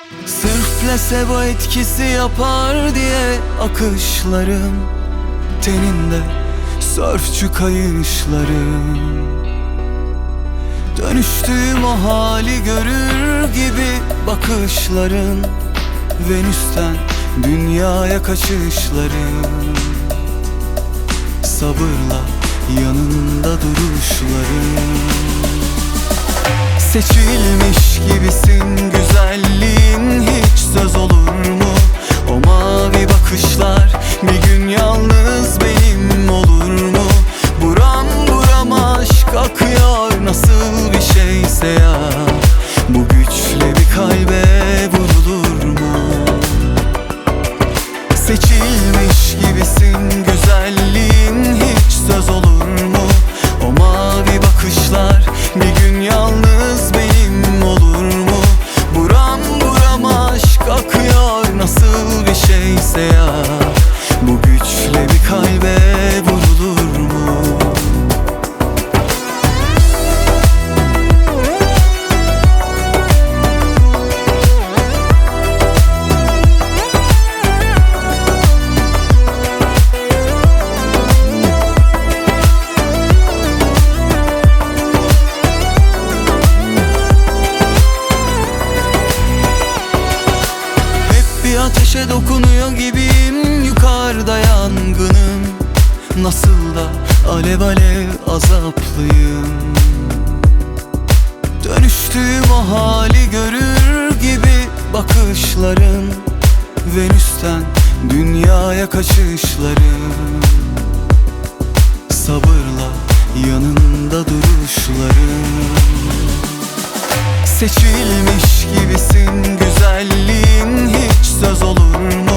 Sırf plasebo etkisi yapar diye akışlarım, teninde sörfçü kayışlarım. Dönüştüğüm o hali görür gibi bakışların, Venüs'ten dünyaya kaçışların. Sabırla yanında duruşların. Seçilmiş gibisin, güzelliğin hiç söz olur mu? O mavi bakışlar bir gün yalnız benim olur mu? Buram buram aşk akıyor, nasıl bir şeyse ya. Bu güçle bir kalbe vurulur mu? Seçilmiş gibisin, güzelliğin hiç söz olur mu? O mavi bakışlar bir gün yalnız benim olur mu? Buram buram aşk akıyor, nasıl bir şeyse ya. Bu güçle bir kalbe vurulur mu? Ateşe dokunuyor gibiyim, yukarıda yangınım. Nasıl da alev alev azaplıyım. Dönüştüğüm o hali görür gibi bakışların, Venüs'ten dünyaya kaçışların. Sabırla yanında duruşların. Seçilmiş gibisin, güzelliğin hiç söz olur mu?